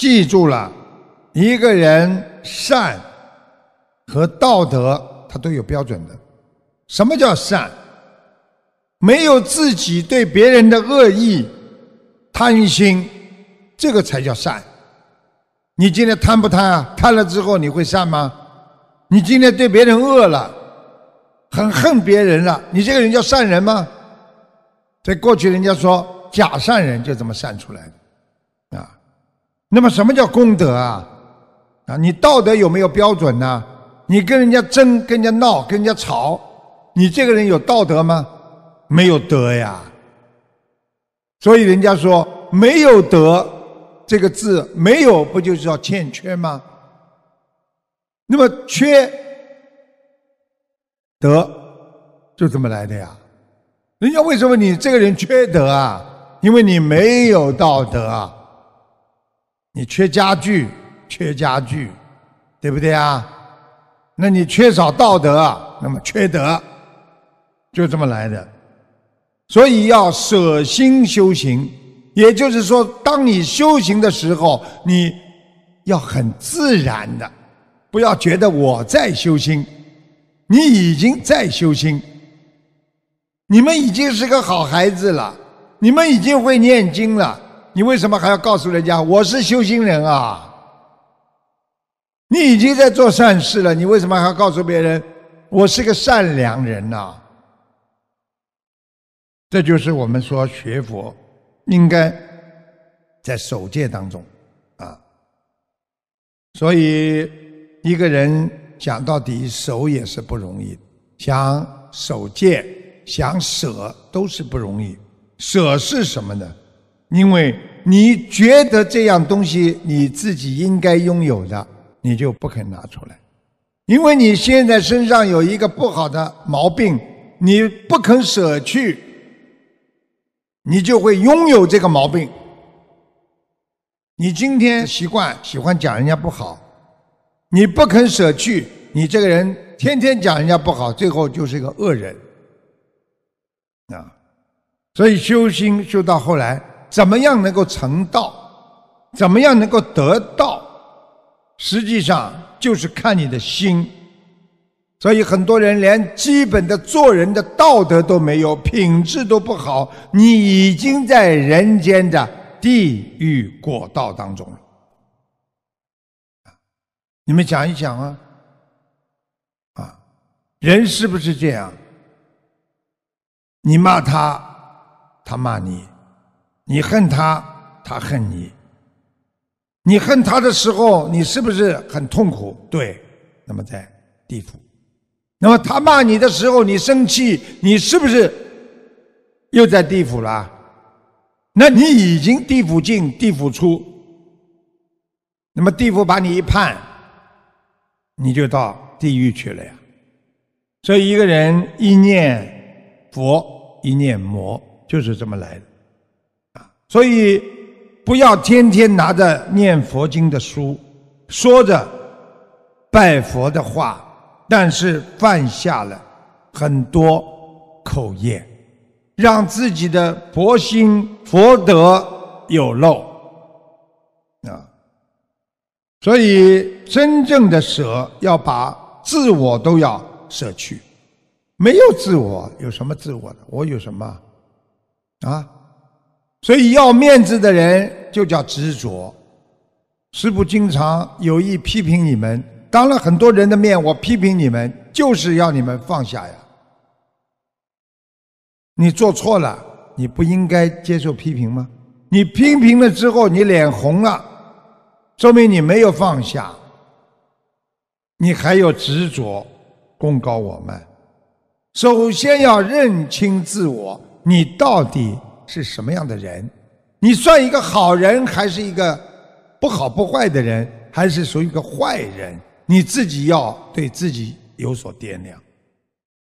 记住了，一个人善和道德他都有标准的。什么叫善？没有自己对别人的恶意、贪心，这个才叫善。你今天贪不贪啊？贪了之后你会善吗？你今天对别人恶了，很恨别人了，你这个人叫善人吗？在过去人家说假善人就这么善出来的啊。那么什么叫功德啊？你道德有没有标准呢？你跟人家争，跟人家闹，跟人家吵，你这个人有道德吗？没有德呀。所以人家说没有德这个字，没有不就是叫欠缺吗？那么缺德就这么来的呀。人家为什么你这个人缺德啊？因为你没有道德啊。你缺家具，对不对啊？那你缺少道德啊，那么缺德，就这么来的。所以要舍心修行，也就是说，当你修行的时候，你要很自然的，不要觉得我在修心，你已经在修心。你们已经是个好孩子了，你们已经会念经了，你为什么还要告诉人家我是修行人啊？你已经在做善事了，你为什么还要告诉别人我是个善良人啊？这就是我们说学佛应该在守戒当中啊。所以一个人讲到底守也是不容易，想守戒想舍都是不容易。舍是什么呢？因为你觉得这样东西你自己应该拥有的，你就不肯拿出来。因为你现在身上有一个不好的毛病，你不肯舍去，你就会拥有这个毛病。你今天喜欢讲人家不好，你不肯舍去，你这个人天天讲人家不好，最后就是一个恶人啊。所以修心修到后来，怎么样能够成道，怎么样能够得道，实际上就是看你的心。所以很多人连基本的做人的道德都没有，品质都不好，你已经在人间的地狱果道当中了。你们讲一讲啊，人是不是这样？你骂他，他骂你；你恨他，他恨你。你恨他的时候，你是不是很痛苦？对，那么在地府。那么他骂你的时候，你生气，你是不是又在地府了？那你已经地府进，地府出。那么地府把你一判，你就到地狱去了呀。所以一个人一念佛，一念魔，就是这么来的。所以不要天天拿着念佛经的书，说着拜佛的话，但是犯下了很多口业，让自己的佛心佛德有漏啊。所以真正的舍，要把自我都要舍去。没有自我，有什么自我的？我有什么啊？所以要面子的人就叫执着。师父经常有意批评你们，当了很多人的面，我批评你们，就是要你们放下呀。你做错了，你不应该接受批评吗？你批评了之后，你脸红了，说明你没有放下，你还有执着，功高我慢。首先要认清自我，你到底是什么样的人？你算一个好人，还是一个不好不坏的人，还是属于一个坏人？你自己要对自己有所掂量。